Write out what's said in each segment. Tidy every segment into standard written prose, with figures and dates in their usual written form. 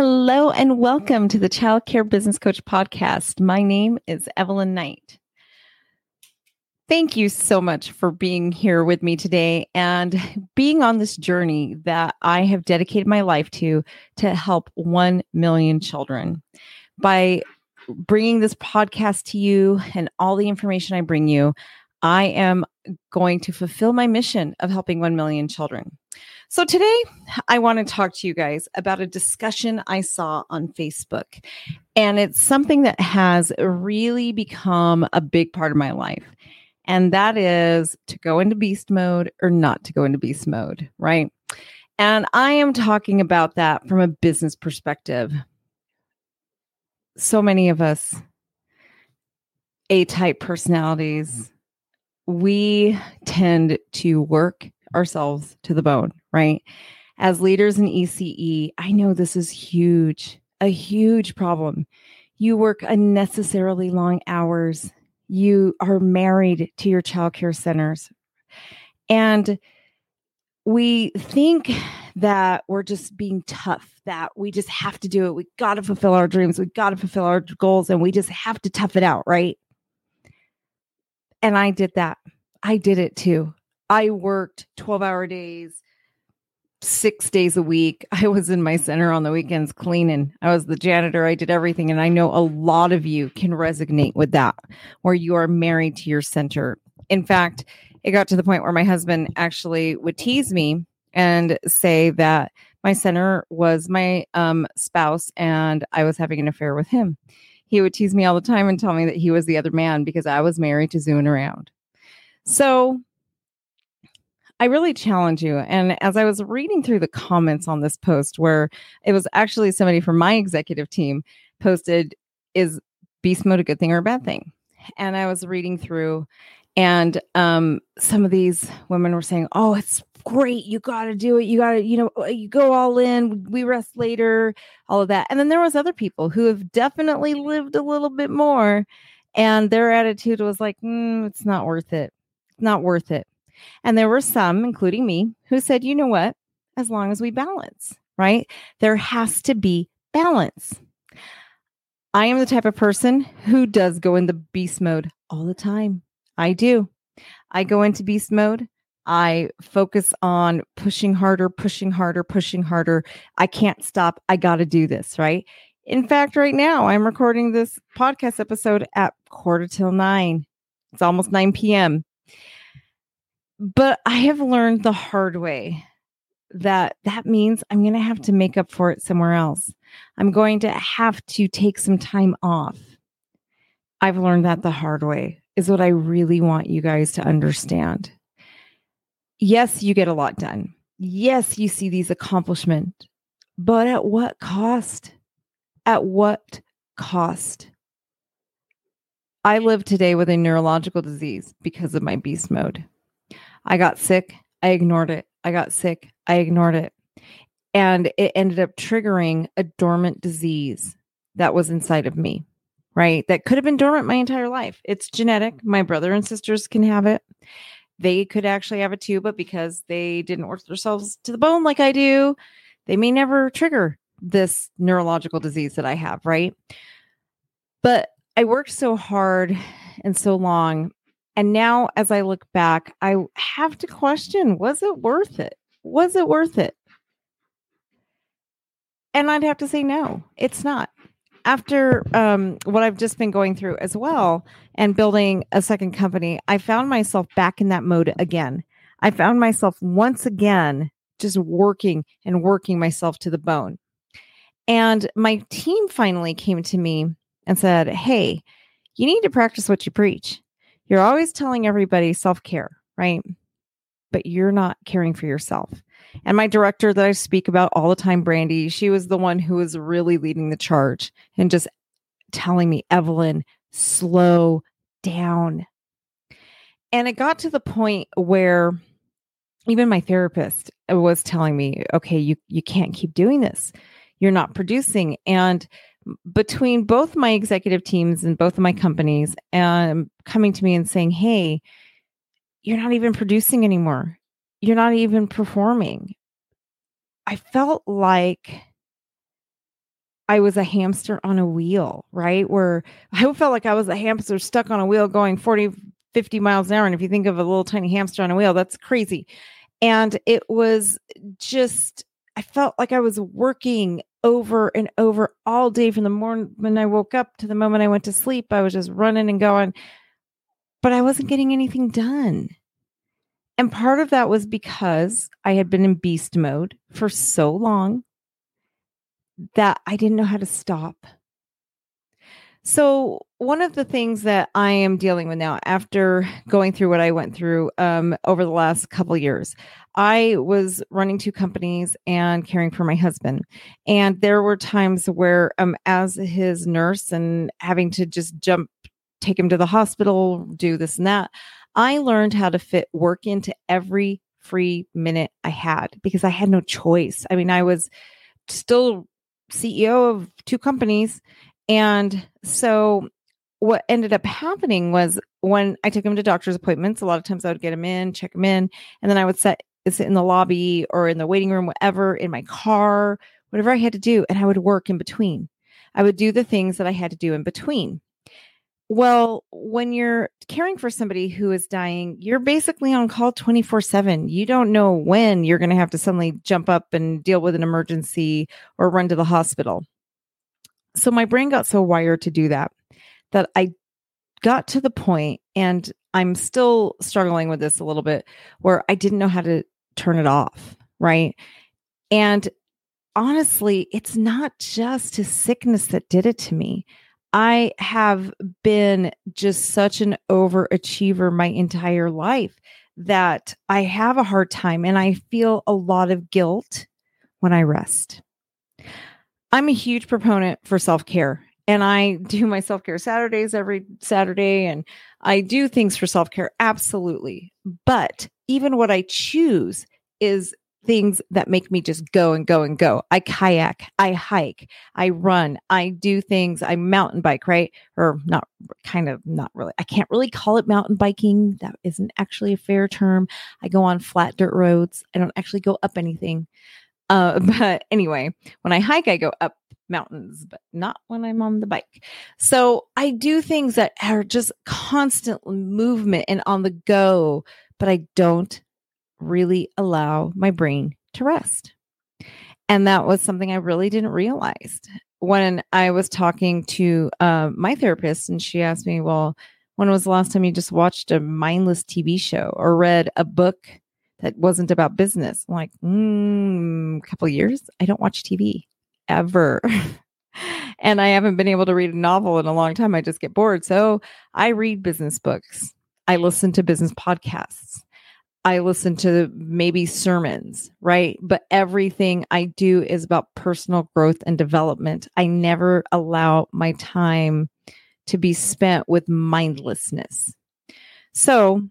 Hello and welcome to the Child Care Business Coach Podcast. My name is Evelyn Knight. Thank you so much for being here with me today and being on this journey that I have dedicated my life to help 1 million children. By bringing this podcast to you and all the information I bring you, I am going to fulfill my mission of helping 1 million children. So today, I want to talk to you guys about a discussion I saw on Facebook. And it's something that has really become a big part of my life. And that is to go into beast mode or not to go into beast mode, right? And I am talking about that from a business perspective. So many of us, A-type personalities, we tend to work ourselves to the bone, right? As leaders in ECE, I know this is a huge problem. You work unnecessarily long hours. You are married to your childcare centers. And we think that we're just being tough, that we just have to do it. We got to fulfill our dreams. We got to fulfill our goals, and we just have to tough it out, right? And I did that. I did it too. I worked 12-hour days, 6 days a week. I was in my center on the weekends cleaning. I was the janitor. I did everything. And I know a lot of you can resonate with that, where you are married to your center. In fact, it got to the point where my husband actually would tease me and say that my center was my spouse and I was having an affair with him. He would tease me all the time and tell me that he was the other man because I was married to zooming around. So I really challenge you. And as I was reading through the comments on this post, where it was actually somebody from my executive team posted, is beast mode a good thing or a bad thing? And I was reading through, and some of these women were saying, oh, it's great. You got to do it. You got to, you go all in. We rest later, all of that. And then there was other people who have definitely lived a little bit more. And their attitude was like, it's not worth it. It's not worth it. And there were some, including me, who said, you know what? As long as we balance, right? There has to be balance. I am the type of person who does go into beast mode all the time. I do. I go into beast mode. I focus on pushing harder, pushing harder, pushing harder. I can't stop. I got to do this, right? In fact, right now, I'm recording this podcast episode at 8:45. It's almost 9 p.m. But I have learned the hard way that means I'm going to have to make up for it somewhere else. I'm going to have to take some time off. I've learned that the hard way is what I really want you guys to understand. Yes, you get a lot done. Yes, you see these accomplishments, but at what cost? At what cost? I live today with a neurological disease because of my beast mode. I got sick. I ignored it. I got sick. I ignored it. And it ended up triggering a dormant disease that was inside of me, right? That could have been dormant my entire life. It's genetic. My brother and sisters can have it. They could actually have it too, but because they didn't work themselves to the bone like I do, they may never trigger this neurological disease that I have, right? But I worked so hard and so long. And now as I look back, I have to question, was it worth it? Was it worth it? And I'd have to say, no, it's not. After what I've just been going through as well and building a second company, I found myself back in that mode again. I found myself once again just working and working myself to the bone. And my team finally came to me and said, hey, you need to practice what you preach. You're always telling everybody self-care, right? But you're not caring for yourself. And my director that I speak about all the time, Brandy, she was the one who was really leading the charge and just telling me, Evelyn, slow down. And it got to the point where even my therapist was telling me, okay, you can't keep doing this. You're not producing. And between both my executive teams and both of my companies, coming to me and saying, hey, you're not even producing anymore. You're not even performing. I felt like I was a hamster on a wheel, right? Where I felt like I was a hamster stuck on a wheel going 40, 50 miles an hour. And if you think of a little tiny hamster on a wheel, that's crazy. And it was just, I felt like I was working over and over all day from the morning when I woke up to the moment I went to sleep. I was just running and going, but I wasn't getting anything done. And part of that was because I had been in beast mode for so long that I didn't know how to stop. So one of the things that I am dealing with now after going through what I went through over the last couple of years, I was running 2 companies and caring for my husband. And there were times where as his nurse and having to just take him to the hospital, do this and that, I learned how to fit work into every free minute I had because I had no choice. I mean, I was still CEO of 2 companies. And so what ended up happening was when I took him to doctor's appointments, a lot of times I would get him in, check him in, and then I would sit in the lobby or in the waiting room, whatever, in my car, whatever I had to do. And I would work in between. I would do the things that I had to do in between. Well, when you're caring for somebody who is dying, you're basically on call 24/7. You don't know when you're going to have to suddenly jump up and deal with an emergency or run to the hospital. So my brain got so wired to do that I got to the point, and I'm still struggling with this a little bit, where I didn't know how to turn it off, right? And honestly, it's not just his sickness that did it to me. I have been just such an overachiever my entire life that I have a hard time, and I feel a lot of guilt when I rest. I'm a huge proponent for self-care, and I do my self-care Saturdays every Saturday, and I do things for self-care. Absolutely. But even what I choose is things that make me just go and go and go. I kayak, I hike, I run, I do things, I mountain bike, right? Or not really. I can't really call it mountain biking. That isn't actually a fair term. I go on flat dirt roads. I don't actually go up anything. But anyway, when I hike, I go up mountains, but not when I'm on the bike. So I do things that are just constant movement and on the go, but I don't really allow my brain to rest. And that was something I really didn't realize when I was talking to my therapist, and she asked me, well, when was the last time you just watched a mindless TV show or read a book that wasn't about business? I'm like, a couple of years. I don't watch TV ever. And I haven't been able to read a novel in a long time. I just get bored. So I read business books. I listen to business podcasts. I listen to maybe sermons, right? But everything I do is about personal growth and development. I never allow my time to be spent with mindlessness. So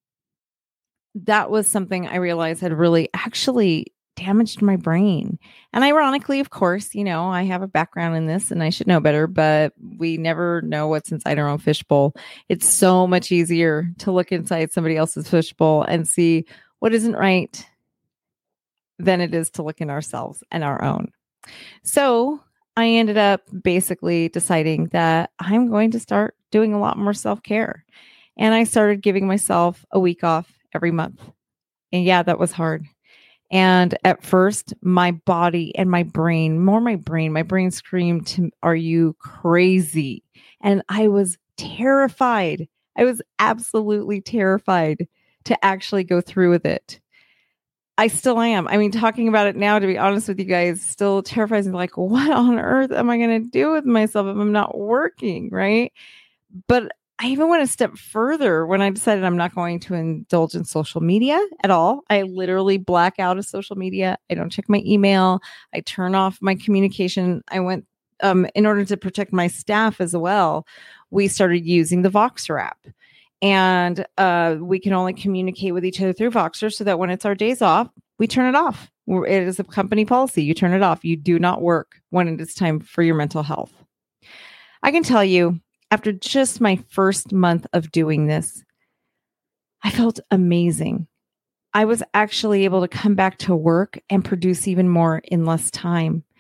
that was something I realized had really actually damaged my brain. And ironically, of course, I have a background in this and I should know better, but we never know what's inside our own fishbowl. It's so much easier to look inside somebody else's fishbowl and see what isn't right than it is to look in ourselves and our own. So I ended up basically deciding that I'm going to start doing a lot more self-care. And I started giving myself a week off every month. And yeah, that was hard. And at first, my body and my brain screamed, "Are you crazy?" And I was terrified. I was absolutely terrified to actually go through with it. I still am. I mean, talking about it now, to be honest with you guys, still terrifies me. Like, what on earth am I going to do with myself if I'm not working? Right. But I even went a step further when I decided I'm not going to indulge in social media at all. I literally black out of social media. I don't check my email. I turn off my communication. I went, in order to protect my staff as well, we started using the Voxer app. And we can only communicate with each other through Voxer, so that when it's our days off, we turn it off. It is a company policy. You turn it off. You do not work when it is time for your mental health. I can tell you, after just my first month of doing this, I felt amazing. I was actually able to come back to work and produce even more in less time.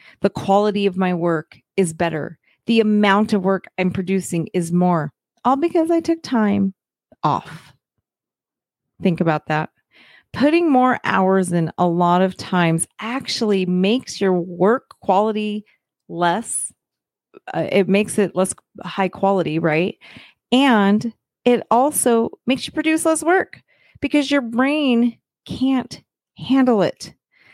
The quality of my work is better. The amount of work I'm producing is more, all because I took time off. Think about that. Putting more hours in a lot of times actually makes your work quality less. It makes it less high quality, right? And it also makes you produce less work because your brain can't handle it.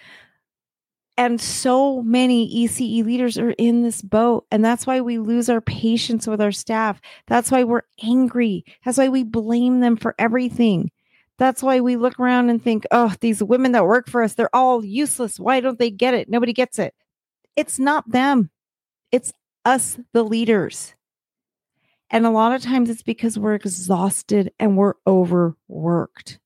And so many ECE leaders are in this boat. And that's why we lose our patience with our staff. That's why we're angry. That's why we blame them for everything. That's why we look around and think, oh, these women that work for us, they're all useless. Why don't they get it? Nobody gets it. It's not them. It's us, the leaders. And a lot of times it's because we're exhausted and we're overworked.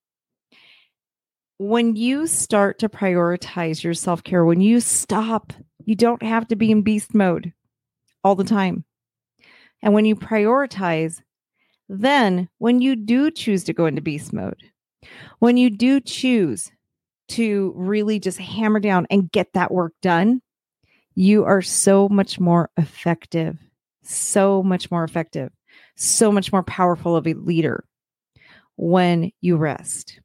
When you start to prioritize your self-care, when you stop, you don't have to be in beast mode all the time. And when you prioritize, then when you do choose to go into beast mode, when you do choose to really just hammer down and get that work done, you are so much more effective, so much more effective, so much more powerful of a leader when you rest.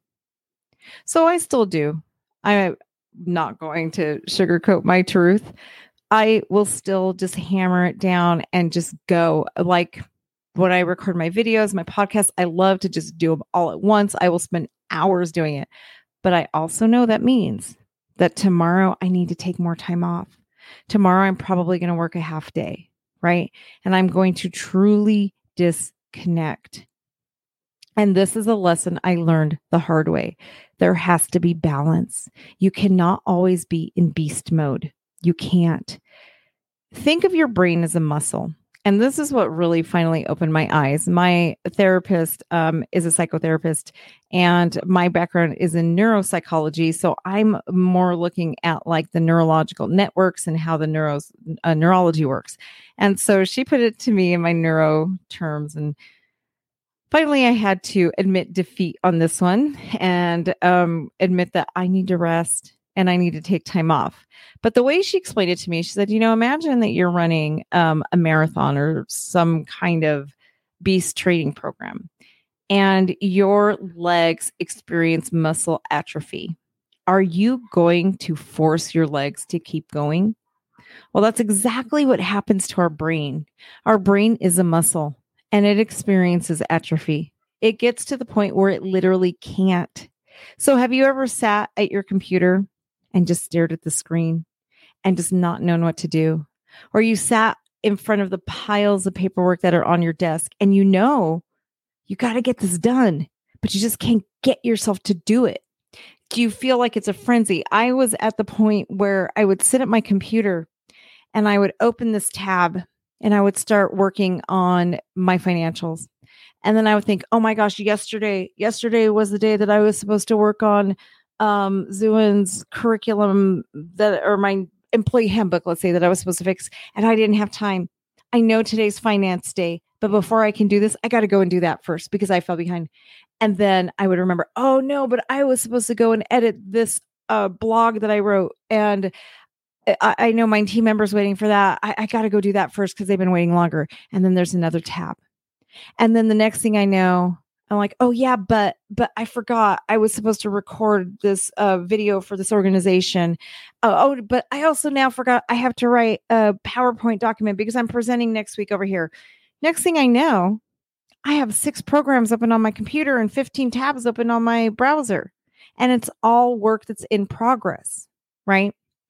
So I still do. I'm not going to sugarcoat my truth. I will still just hammer it down and just go. Like when I record my videos, my podcasts, I love to just do them all at once. I will spend hours doing it. But I also know that means that tomorrow I need to take more time off. Tomorrow I'm probably going to work a half day, right? And I'm going to truly disconnect. And this is a lesson I learned the hard way. There has to be balance. You cannot always be in beast mode. You can't. Think of your brain as a muscle. And this is what really finally opened my eyes. My therapist is a psychotherapist, and my background is in neuropsychology. So I'm more looking at like the neurological networks and how the neurology works. And so she put it to me in my neuro terms, and finally, I had to admit defeat on this one and admit that I need to rest and I need to take time off. But the way she explained it to me, she said, imagine that you're running a marathon or some kind of beast training program, and your legs experience muscle atrophy. Are you going to force your legs to keep going? Well, that's exactly what happens to our brain. Our brain is a muscle. And it experiences atrophy. It gets to the point where it literally can't. So have you ever sat at your computer and just stared at the screen and just not known what to do? Or you sat in front of the piles of paperwork that are on your desk and you got to get this done, but you just can't get yourself to do it. Do you feel like it's a frenzy? I was at the point where I would sit at my computer and I would open this tab and I would start working on my financials. And then I would think, oh my gosh, yesterday was the day that I was supposed to work on Zuin's curriculum or my employee handbook, let's say, that I was supposed to fix. And I didn't have time. I know today's finance day, but before I can do this, I got to go and do that first because I fell behind. And then I would remember, oh no, but I was supposed to go and edit this blog that I wrote. And I know my team member's waiting for that. I got to go do that first because they've been waiting longer. And then there's another tab. And then the next thing I know, I'm like, oh yeah, but I forgot I was supposed to record this video for this organization. But I also now forgot I have to write a PowerPoint document because I'm presenting next week over here. Next thing I know, I have 6 programs open on my computer and 15 tabs open on my browser. And it's all work that's in progress, right?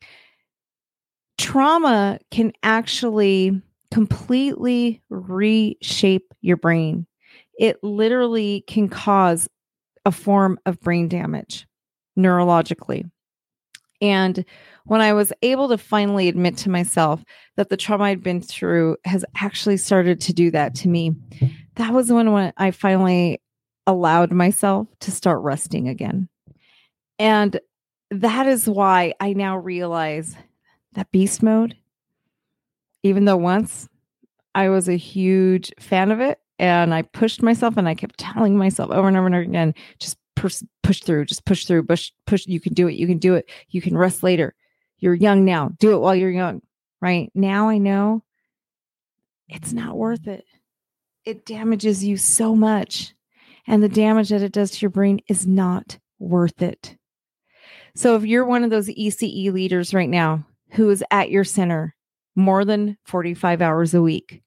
Trauma can actually completely reshape your brain. It literally can cause a form of brain damage neurologically. And when I was able to finally admit to myself that the trauma I'd been through has actually started to do that to me, that was when I finally allowed myself to start resting again. And that is why I now realize that beast mode, even though once I was a huge fan of it and I pushed myself and I kept telling myself over and over and over again, just push through, push. You can do it. You can do it. You can rest later. You're young now. Do it while you're young, right? Now I know it's not worth it. It damages you so much. And the damage that it does to your brain is not worth it. So if you're one of those ECE leaders right now who is at your center more than 45 hours a week,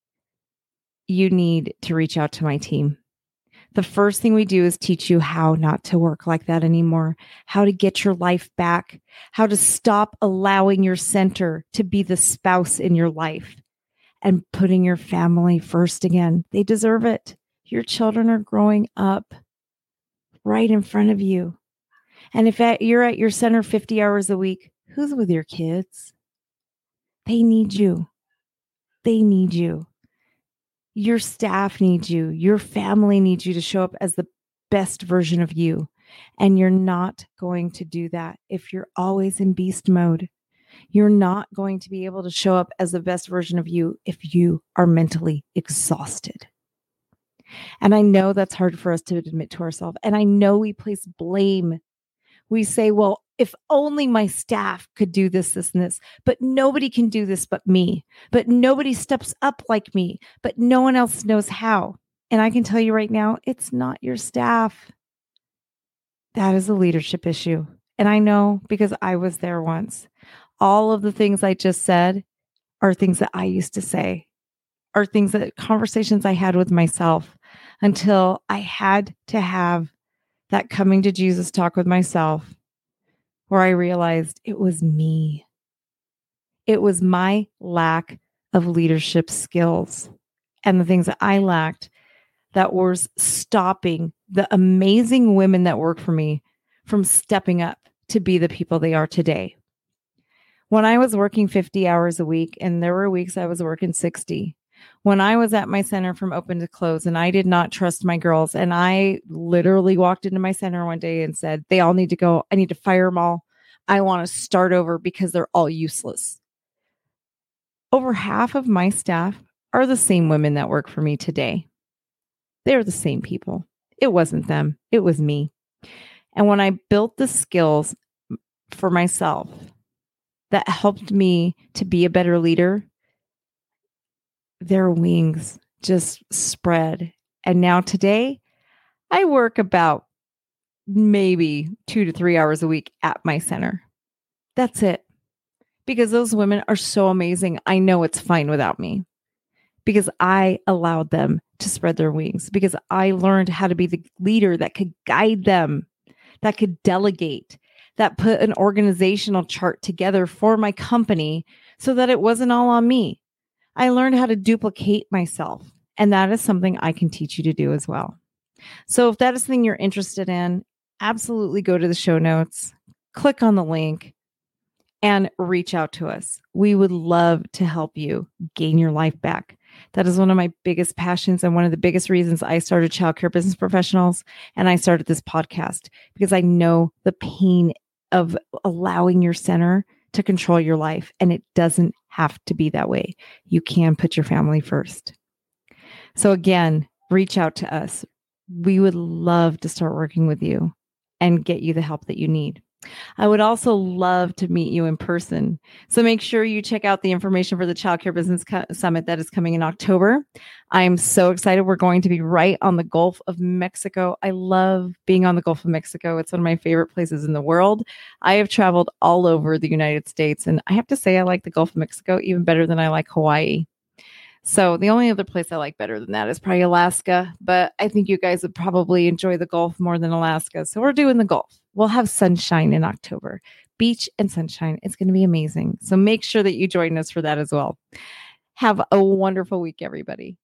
you need to reach out to my team. The first thing we do is teach you how not to work like that anymore, how to get your life back, how to stop allowing your center to be the spouse in your life and putting your family first again. They deserve it. Your children are growing up right in front of you. And if you're at your center 50 hours a week, who's with your kids? They need you. They need you. Your staff needs you. Your family needs you to show up as the best version of you. And you're not going to do that if you're always in beast mode. You're not going to be able to show up as the best version of you if you are mentally exhausted. And I know that's hard for us to admit to ourselves. And I know we place blame. We say, well, if only my staff could do this, this, and this, but nobody can do this but me. But nobody steps up like me, but no one else knows how. And I can tell you right now, it's not your staff. That is a leadership issue. And I know because I was there once. All of the things I just said are things that I used to say, are things that conversations I had with myself until I had to have that coming to Jesus talk with myself where I realized it was me. It was my lack of leadership skills and the things that I lacked that was stopping the amazing women that work for me from stepping up to be the people they are today. When I was working 50 hours a week, and there were weeks I was working 60, when I was at my center from open to close and I did not trust my girls, and I literally walked into my center one day and said, they all need to go. I need to fire them all. I want to start over because they're all useless. Over half of my staff are the same women that work for me today. They're the same people. It wasn't them. It was me. And when I built the skills for myself that helped me to be a better leader, their wings just spread. And now today, I work about maybe 2 to 3 hours a week at my center. That's it. Because those women are so amazing. I know it's fine without me. Because I allowed them to spread their wings. Because I learned how to be the leader that could guide them, that could delegate, that put an organizational chart together for my company so that it wasn't all on me. I learned how to duplicate myself, and that is something I can teach you to do as well. So if that is something you're interested in, absolutely go to the show notes, click on the link, and reach out to us. We would love to help you gain your life back. That is one of my biggest passions and one of the biggest reasons I started Childcare Business Professionals and I started this podcast, because I know the pain of allowing your center to control your life, and it doesn't have to be that way. You can put your family first. So again, reach out to us. We would love to start working with you and get you the help that you need. I would also love to meet you in person. So make sure you check out the information for the Childcare Business Summit that is coming in October. I'm so excited. We're going to be right on the Gulf of Mexico. I love being on the Gulf of Mexico. It's one of my favorite places in the world. I have traveled all over the United States, and I have to say I like the Gulf of Mexico even better than I like Hawaii. So the only other place I like better than that is probably Alaska, but I think you guys would probably enjoy the Gulf more than Alaska. So we're doing the Gulf. We'll have sunshine in October, beach and sunshine. It's going to be amazing. So make sure that you join us for that as well. Have a wonderful week, everybody.